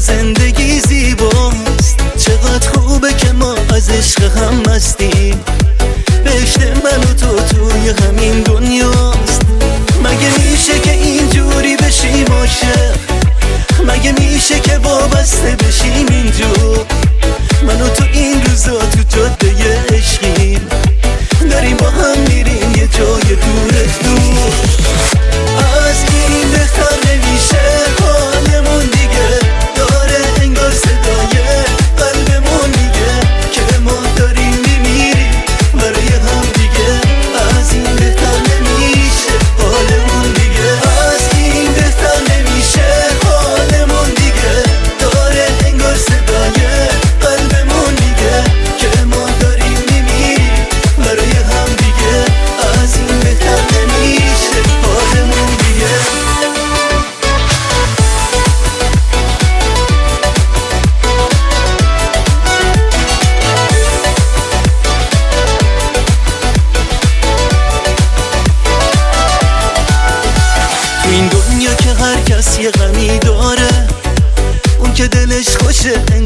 زندگی زیباست، چقدر خوبه که ما از عشق هم مستیم. بهشت من و تو توی همین دنیاست. مگه میشه که اینجوری بشیم عاشق؟ مگه میشه که وابسته بشیم اینجور؟ من و تو این روزا تو جاده عشقیم، داریم با هم میریم یه جای دور دور. از این بهتر نمیشه حالمون دیگه، داره انگار صدای قلبمون میگه که ما داریم میمیریم برای هم دیگه. از این بهتر نمیشه حالمون دیگه، از این بهتر نمیشه حالمون دیگه، داره انگار صدای قلبمون میگه که ما داریم میمیریم برای هم دیگه. از این بهتر نمیشه حالمون دیگه. تو این دنیا که هر کس یه غمی داره، اون که دلش خوشه